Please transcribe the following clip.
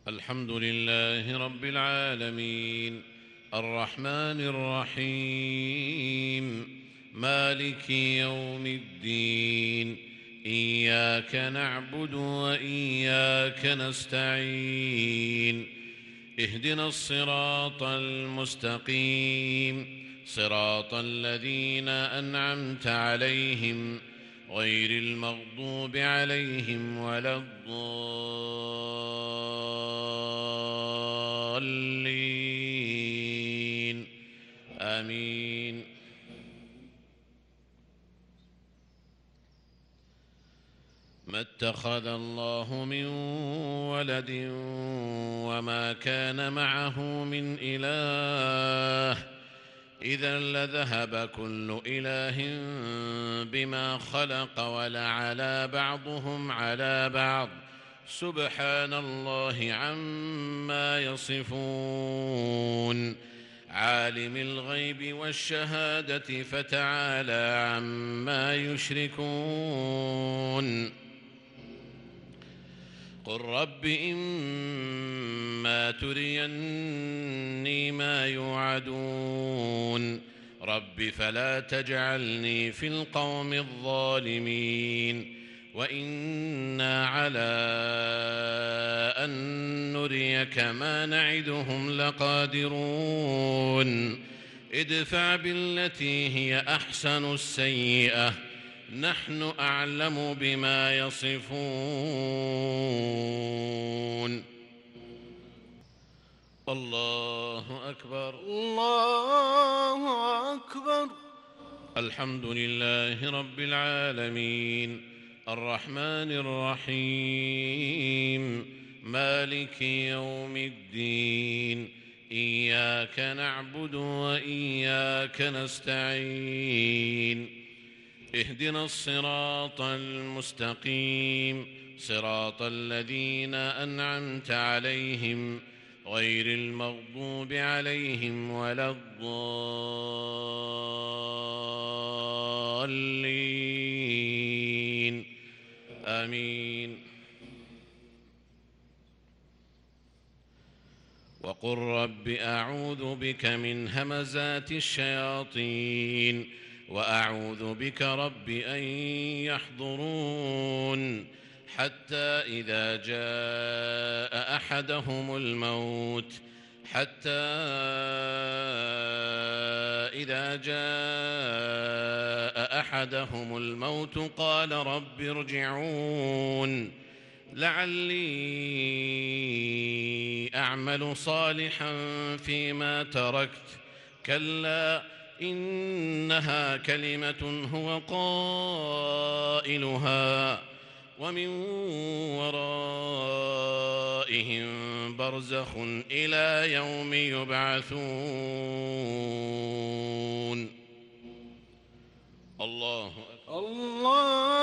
الحمد لله رب العالمين الرحمن الرحيم مالك يوم الدين إياك نعبد وإياك نستعين اهدنا الصراط المستقيم صراط الذين أنعمت عليهم غير المغضوب عليهم ولا الضالين آمين. ما اتخذ الله من ولد وما كان معه من إله إذا لذهب كل إله بما خلق ولعلى بعضهم على بعض سبحان الله عما يصفون. عالم الغيب والشهادة فتعالى عما يشركون. قل رب إما تريني ما يوعدون رب فلا تجعلني في القوم الظالمين وإنا على أن نريك ما نعدهم لقادرون. ادفع بالتي هي أحسن السيئة نحن أعلم بما يصفون. الله أكبر الله أكبر. الحمد لله رب العالمين الرحمن الرحيم مالك يوم الدين إياك نعبد وإياك نستعين اهدنا الصراط المستقيم صراط الذين أنعمت عليهم غير المغضوب عليهم ولا الضالين آمين. وقل رب أعوذ بك من همزات الشياطين وأعوذ بك رب أن يحضرون. حتى إذا جاء أحدهم الموت قال رب ارجعون لعلي أعمل صالحا فيما تركت كلا إنها كلمة هو قائلها ومن ورائهم برزخ إلى يوم يبعثون. الله أكبر. الله